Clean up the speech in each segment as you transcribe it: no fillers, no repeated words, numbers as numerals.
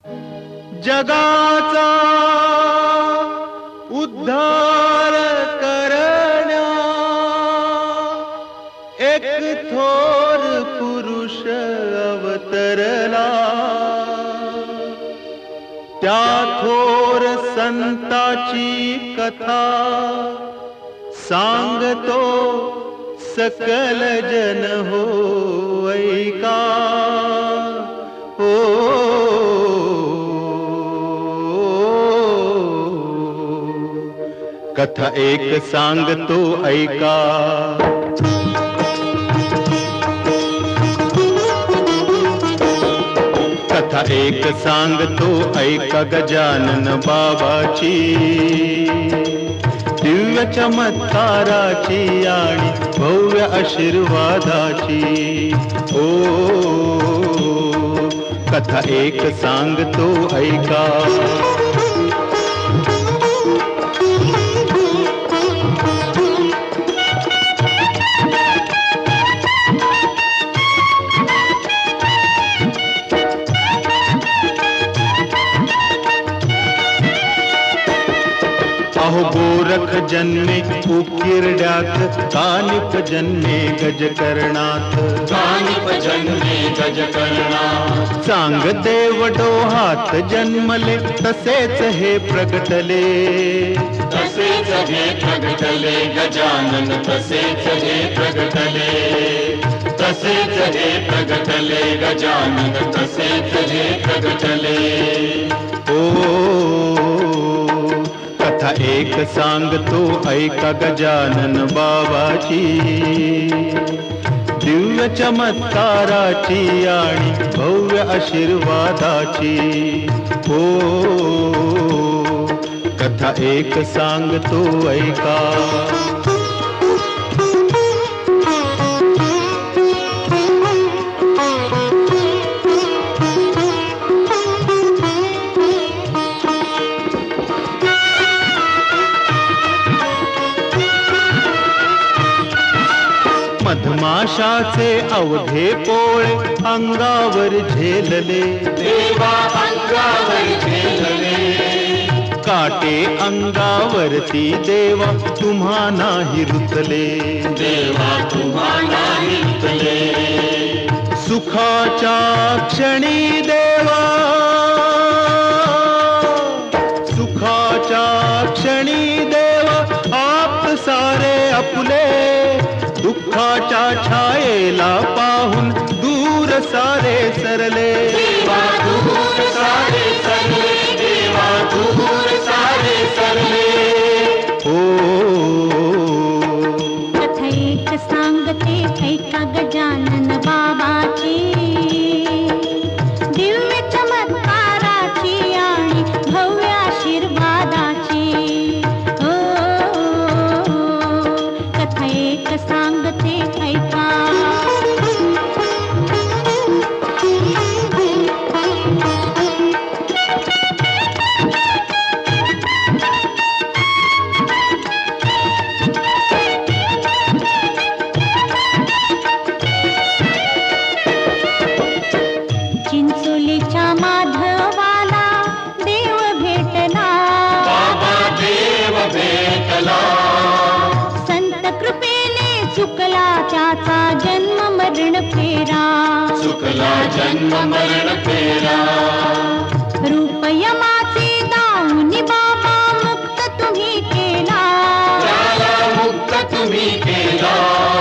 जगाचा उद्धार करण्या एक थोर पुरुष अवतरला। त्या थोर संताची कथा सांगतो सकल जन हो ऐका। हो कथा एक सांगतो ऐका। कथा एक सांगतो ऐका गजानन बाबाची, दिव्य चमत्काराची आणि भव्य आशीर्वादाची। ओ कथा एक सांगतो ऐका। अहो गोरख जन्मे उकिरड्यात, कानिप जन्मे गजकर्णात। कानिप जन्मे गजकर्णात। सांग देव डोहात जन्मले, तसेच हे प्रगटले। तसेच हे प्रगटले गजानन, तसेच हे प्रगटले। तसेच हे प्रगटले गजानन, तसेच हे प्रगटले। कथा एक सांगतो ऐका गजानन बाबाची, दिव्य चमत्काराची आणि भव्य आशीर्वादाची। ओ कथा एक सांगतो ऐका। मधमाशाचे अवघे पोळे अंगावर झेलले। देवा अंगावर झेलले। काटे अंगावरती देवा तुम्हा नाही रुतले। देवा तुम्हा नाही रुतले। सुखाच्या क्षणी देवा, सुखाच्या क्षणी देवा आप सारे आपुले। दुःखाच्या छायेला पाहून दूर सारे सरले। देवा दूर सारे सरले। देवा दूर सारे सरले। कथा एक सांगते ऐका गजानन बाबाची, दिव्य चमत्काराची आणि भव्य आशीर्वादाची। कथा एक सांगते ऐका। चिंचोलीच्या माधवाला देव भेटला। बाबा देव भेटला। संत कृपेने चुकला त्याचा जन्म मरण फेरा। चुकला जन्म मरण फेरा। रूप यमाचे दाऊनी बाबा मुक्त तुम्ही केला। त्याला मुक्त तुम्ही केला।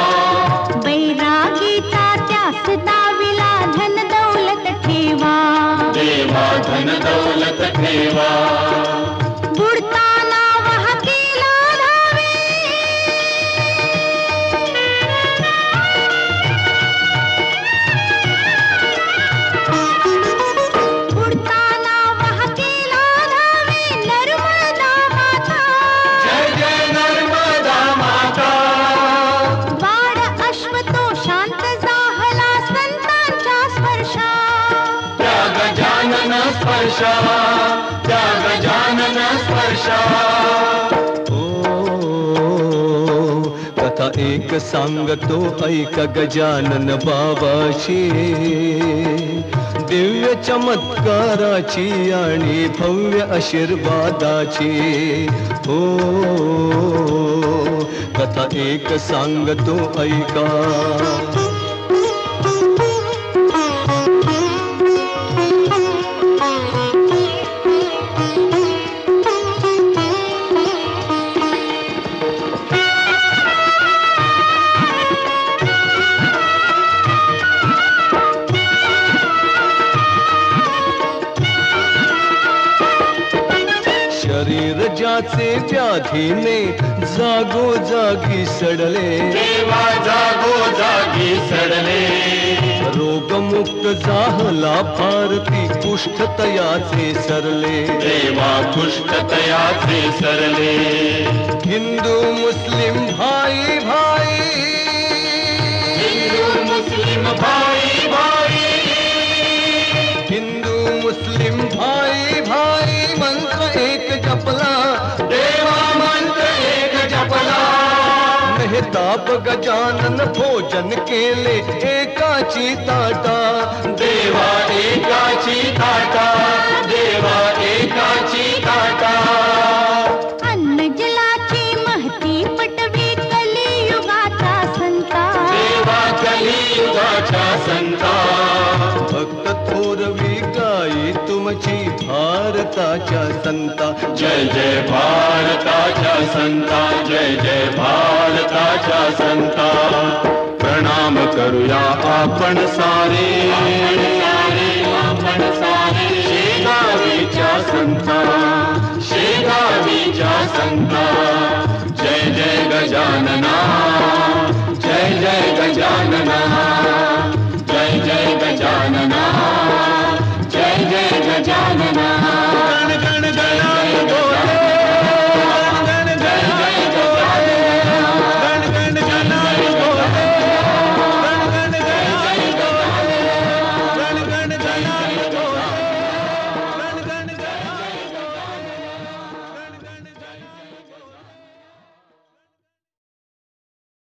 बैरागीचा त्यास दाविला धन दौलत ठेवा। देवा धन दौलत ठेवा। बुडताना वाहतीला धावे, बुडताना वाहतीला धावे नर्मदा माता। जय जय नर्मदा माता। वाड अश्व तो शांत जाहला संतांच्या स्पर्शा। त्या गजानन स्पर्शा। त्या गजानन स्पर्शा। कथा एक सांगतो ऐका गजानन बाबाची, दिव्य चमत्काराची आणि भव्य आशीर्वादाची हो कथा एक सांगतो ऐका. शरीर ज्याचे व्याधीने जागोजागी सडले, देवा जागोजागी सडले. रोगमुक्त झाला भारती कुष्ठतयाचे सरले, देवा कुष्ठतयाचे सरले. हिंदू मुस्लिम भाई भाई, हिंदू मुस्लिम भाई भाई, हिंदू मुस्लिम भाई भाई मंत्र एक जपला, देवा मंत्र एक जपला. मेहताब गजानन भोजन केले एकाची ताटा, देवा एकाची ताटा, देवा एकाची ताटा. अन्न जलाची महती पटवी कलियुगाचा संता, देवा कलियुगाच्या संता. भक्त थोरवी गाई तुमची भारताच्या संता. जय जय भारताच्या संता, जय जय भारताच्या संता. प्रणाम करूया आपण सारे, आपण सारे. शेगावीच्या संता, शेगावीच्या संता. जय जय गजानना, जय जय गजानना.